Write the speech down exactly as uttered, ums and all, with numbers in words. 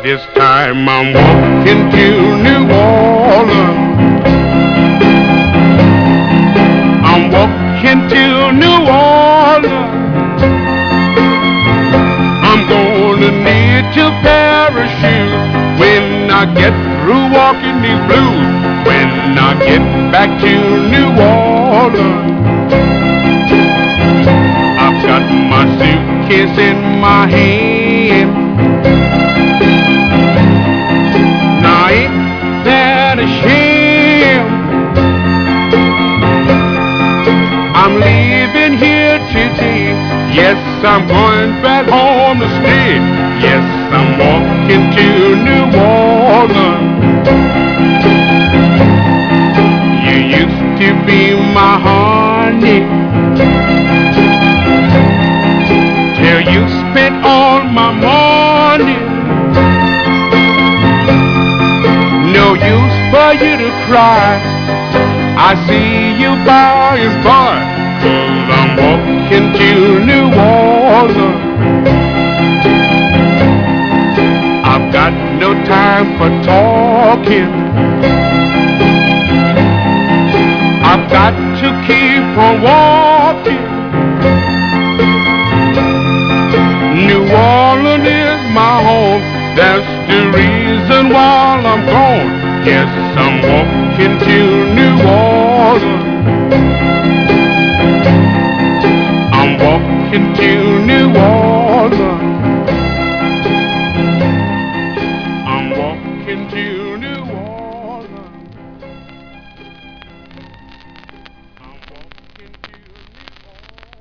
This time I'm walking to New Orleans. I'm walking to New Orleans. I'm gonna need two pair of shoes when I get through walking these blues. When I get back to New Orleans, I've got my suitcase in my hand. Now ain't that a shame? I'm leaving here today. Yes, I'm going back home to stay. Yes, I'm walking to New Orleans. You used to be my honey, till you spent all my money. No use for you to cry, I see you by and by, 'cause I'm walking to New Orleans. I've got no time for talking, I've got to keep on walking. New Orleans is my home, that's the reason why I'm gone. Yes, I'm walking to New Orleans.